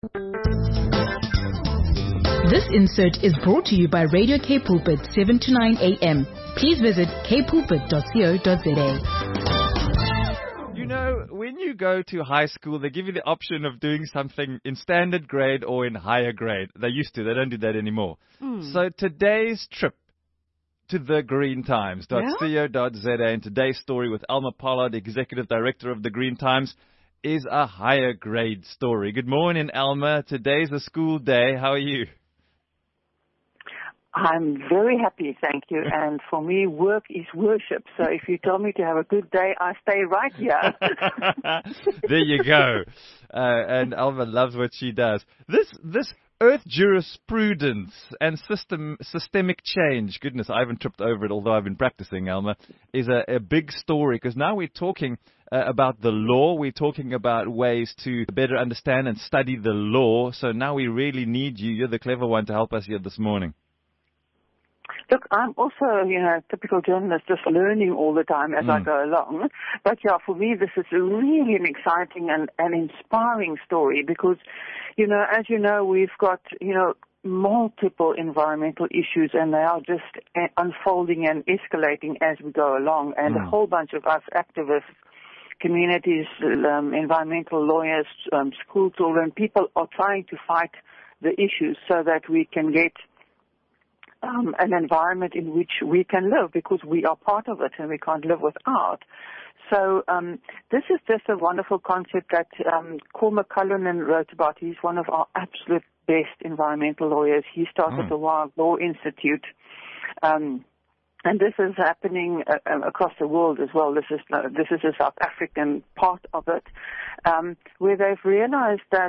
This insert is brought to you by Radio K Pulpit, 7 to 9 a.m. Please visit kpulpit.co.za. You know, when you go to high school, they give you the option of doing something in standard grade or in higher grade. They used to. They don't do that anymore. So today's trip to thegreenTimes.co.za and today's story with Alma Pollard, Executive Director of the Green Times, is a higher grade story. Good morning, Alma. Today's a school day. How are you? I'm very happy, thank you. And for me, work is worship. So if you tell me to have a good day, I stay right here. There you go. And Alma loves what she does. This Earth jurisprudence and systemic change, goodness, I haven't tripped over it, although I've been practicing, Alma, is a big story, because now we're talking about the law. We're talking about ways to better understand and study the law. So now we really need you. You're the clever one to help us here this morning. Look, I'm also, a typical journalist, just learning all the time as I go along. But yeah, for me, this is really an exciting and inspiring story because, as you know, we've got, multiple environmental issues and they are just unfolding and escalating as we go along. And a whole bunch of us activists, communities, environmental lawyers, school children, people are trying to fight the issues so that we can get an environment in which we can live, because we are part of it and we can't live without. So this is just a wonderful concept that Cormac Cullinan wrote about. He's one of our absolute best environmental lawyers. He started the Wild Law Institute. And this is happening across the world as well. This is a South African part of it, where they've realized that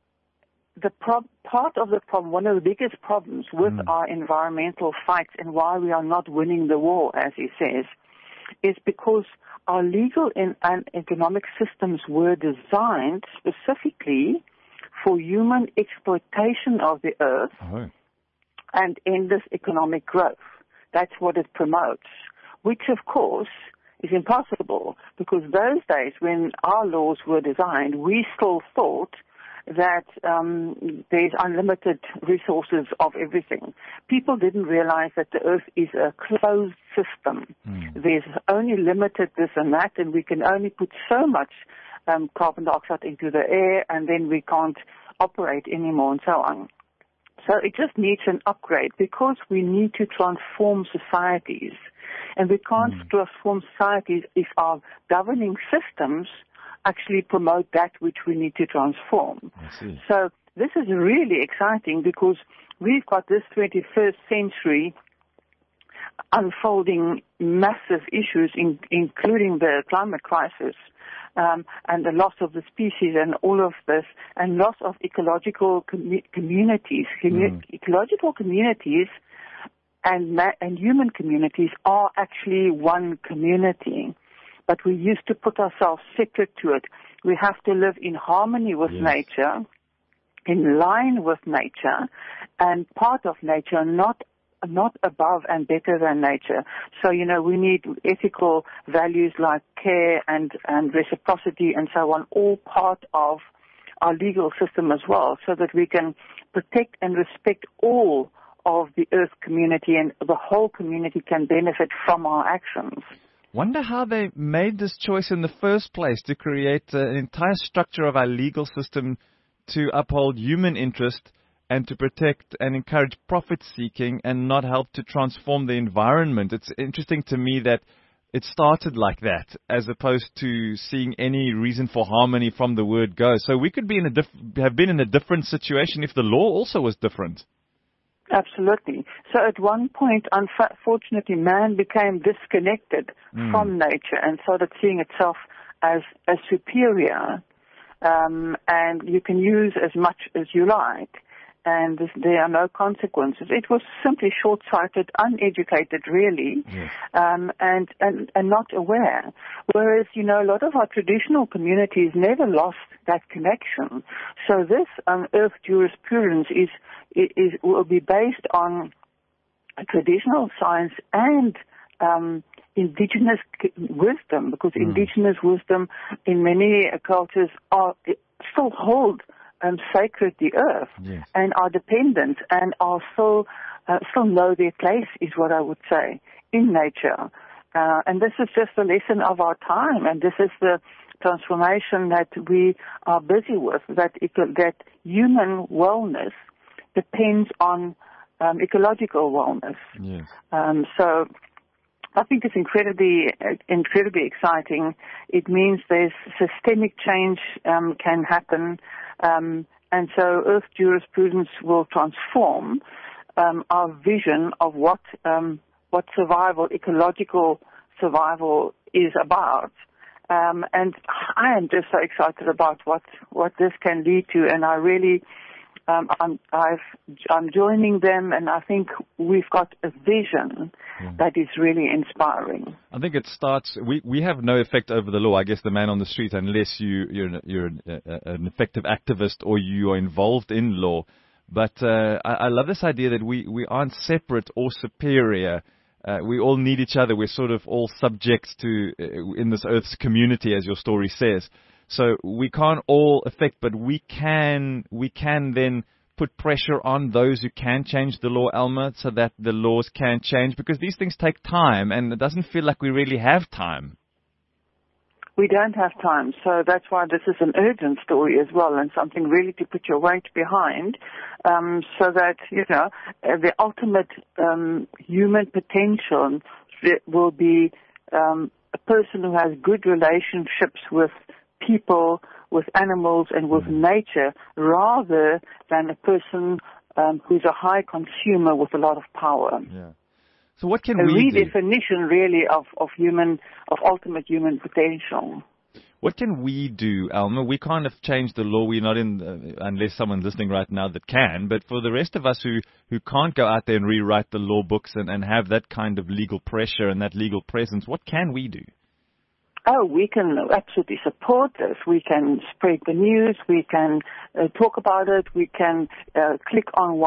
part of the problem, one of the biggest problems with our environmental fights and why we are not winning the war, as he says, is because our legal and economic systems were designed specifically for human exploitation of the earth and endless economic growth. That's what it promotes, which of course is impossible, because those days when our laws were designed, we still thought that there's unlimited resources of everything. People didn't realize that the earth is a closed system. There's only limited this and that, and we can only put so much carbon dioxide into the air, and then we can't operate anymore, and so on. So it just needs an upgrade, because we need to transform societies. And we can't transform societies if our governing systems actually promote that which we need to transform. So this is really exciting, because we've got this 21st century unfolding massive issues, including the climate crisis and the loss of the species and all of this, and loss of ecological communities. Ecological communities and human communities are actually one community. But we used to put ourselves separate to it. We have to live in harmony with nature, in line with nature, and part of nature, not above and better than nature. So, we need ethical values like care and reciprocity and so on, all part of our legal system as well, so that we can protect and respect all of the earth community, and the whole community can benefit from our actions. Wonder how they made this choice in the first place, to create an entire structure of our legal system to uphold human interest and to protect and encourage profit-seeking and not help to transform the environment. It's interesting to me that it started like that, as opposed to seeing any reason for harmony from the word go. So we could be have been in a different situation if the law also was different. Absolutely. So at one point, unfortunately, man became disconnected from nature and started seeing itself as superior, and you can use as much as you like, and there are no consequences. It was simply short-sighted, uneducated, really, and not aware. Whereas, a lot of our traditional communities never lost that connection. So this earth jurisprudence will be based on traditional science and indigenous wisdom, because indigenous wisdom in many cultures still hold sacred the earth, Yes. and are dependent and are still know their place, is what I would say, in nature. And this is just a lesson of our time, and this is the transformation that we are busy with, that human wellness depends on ecological wellness. Yes. So I think it's incredibly exciting. It means there's systemic change can happen, and so Earth jurisprudence will transform our vision of what survival, ecological survival, is about. And I am just so excited about what this can lead to, and I really. I'm joining them, and I think we've got a vision that is really inspiring. I think it starts. We have no effect over the law. I guess the man on the street, unless you're an effective activist or you are involved in law. But I love this idea that we aren't separate or superior. We all need each other. We're sort of all subjects to in this Earth's community, as your story says. So we can't all affect, but we can then put pressure on those who can change the law, Alma, so that the laws can change, because these things take time, and it doesn't feel like we really have time. We don't have time, so that's why this is an urgent story as well, and something really to put your weight behind, so that, the ultimate human potential will be a person who has good relationships with people, with animals, and with nature, rather than a person who's a high consumer with a lot of power. Yeah. So what can we do? A redefinition, really, of ultimate human potential. What can we do, Alma? We can't have changed the law. We're not unless someone's listening right now that can. But for the rest of us who can't go out there and rewrite the law books and have that kind of legal pressure and that legal presence, what can we do? Oh, we can absolutely support this. We can spread the news. We can talk about it. We can click on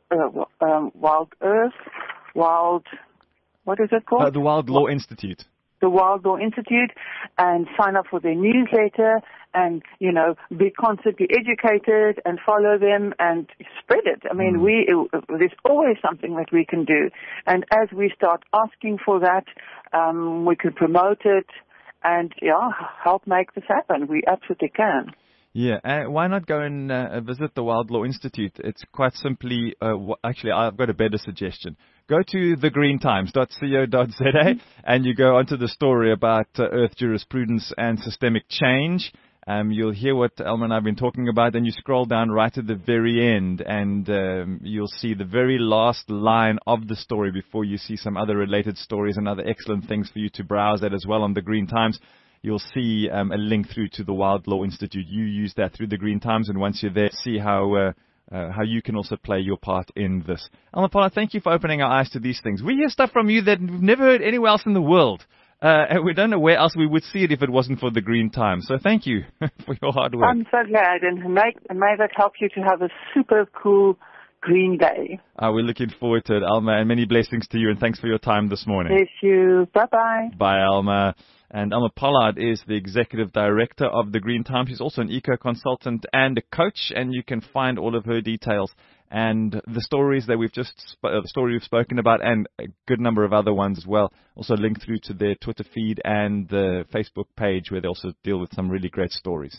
what is it called? The Wild Law Institute. The Wild Law Institute, and sign up for their newsletter, and be constantly educated and follow them and spread it. I mean, there's always something that we can do, and as we start asking for that, we can promote it. And, help make this happen. We absolutely can. Yeah, why not go and visit the Wild Law Institute? It's quite simply, actually, I've got a better suggestion. Go to thegreentimes.co.za and you go onto the story about Earth jurisprudence and systemic change. You'll hear what Alma and I have been talking about, and you scroll down right at the very end, and you'll see the very last line of the story before you see some other related stories and other excellent things for you to browse at as well on the Green Times. You'll see a link through to the Wild Law Institute. You use that through the Green Times, and once you're there, see how you can also play your part in this. Alma Pollard, thank you for opening our eyes to these things. We hear stuff from you that we've never heard anywhere else in the world. And we don't know where else we would see it if it wasn't for the Green Times. So thank you for your hard work. I'm so glad, and may that help you to have a super cool green day. We're looking forward to it, Alma, and many blessings to you, and thanks for your time this morning. Bless you. Bye-bye. Bye, Alma. And Alma Pollard is the executive director of the Green Times. She's also an eco-consultant and a coach, and you can find all of her details and the stories that the story we've spoken about, and a good number of other ones as well. Also linked through to their Twitter feed and the Facebook page, where they also deal with some really great stories.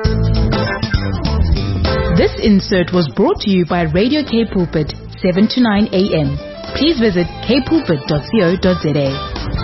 This insert was brought to you by Radio K Pulpit, 7 to 9 a.m. Please visit kpulpit.co.za.